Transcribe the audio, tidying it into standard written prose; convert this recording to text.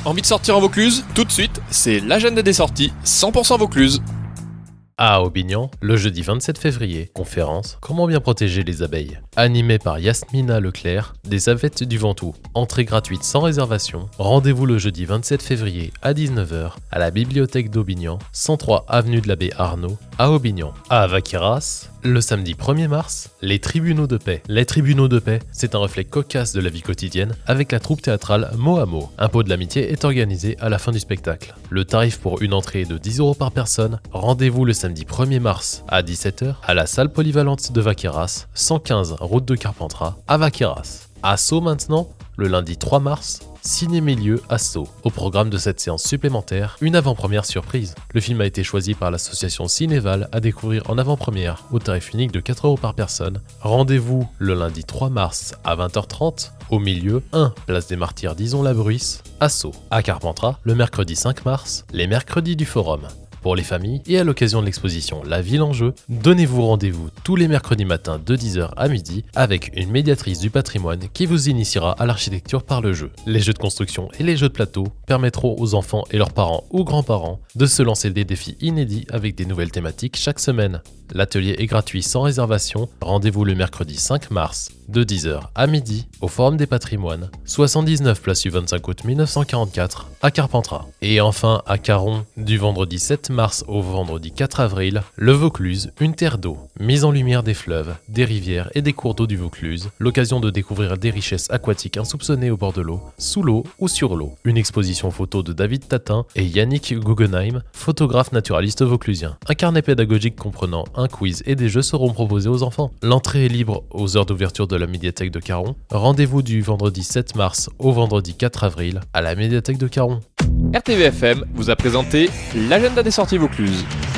Envie de sortir en Vaucluse? Tout de suite, c'est l'agenda des sorties 100% Vaucluse. À Aubignan, le jeudi 27 février, conférence Comment bien protéger les abeilles. Animée par Yasmina Leclerc, des Avettes du Ventoux. Entrée gratuite sans réservation. Rendez-vous le jeudi 27 février à 19h à la bibliothèque d'Aubignan, 103 avenue de l'abbé Arnaud, à Aubignan. À Vaqueras, le samedi 1er mars, les tribunaux de paix. Les tribunaux de paix, c'est un reflet cocasse de la vie quotidienne avec la troupe théâtrale Mot à Mot. Un pot de l'amitié est organisé à la fin du spectacle. Le tarif pour une entrée est de 10 € par personne. Rendez-vous le samedi 1er mars à 17h à la salle polyvalente de Vaqueras, 115 route de Carpentras, à Vaqueras. À Sceaux maintenant, le lundi 3 mars, Ciné-Milieu à Sceaux. Au programme de cette séance supplémentaire, une avant-première surprise. Le film a été choisi par l'association Cinéval à découvrir en avant-première au tarif unique de 4 € par personne. Rendez-vous le lundi 3 mars à 20h30 au milieu 1 place des Martyrs d'Ison-la-Bruisse à Sceaux. À Carpentras, le mercredi 5 mars, les mercredis du Forum. Pour les familles et à l'occasion de l'exposition La Ville en Jeu, donnez-vous rendez-vous tous les mercredis matins de 10h à midi avec une médiatrice du patrimoine qui vous initiera à l'architecture par le jeu. Les jeux de construction et les jeux de plateau permettront aux enfants et leurs parents ou grands-parents de se lancer des défis inédits avec des nouvelles thématiques chaque semaine. L'atelier est gratuit sans réservation. Rendez-vous le mercredi 5 mars de 10h à midi au Forum des Patrimoines, 79 place du 25 août 1944 à Carpentras. Et enfin à Caron, du vendredi 7 mars au vendredi 4 avril, le Vaucluse, une terre d'eau. Mise en lumière des fleuves, des rivières et des cours d'eau du Vaucluse. L'occasion de découvrir des richesses aquatiques insoupçonnées au bord de l'eau, sous l'eau ou sur l'eau. Une exposition photo de David Tatin et Yannick Guggenheim, photographe naturaliste vauclusien. Un carnet pédagogique comprenant un quiz et des jeux seront proposés aux enfants. L'entrée est libre aux heures d'ouverture de la médiathèque de Caron. Rendez-vous du vendredi 7 mars au vendredi 4 avril à la médiathèque de Caron. RTVFM vous a présenté l'agenda des sorties Vaucluse.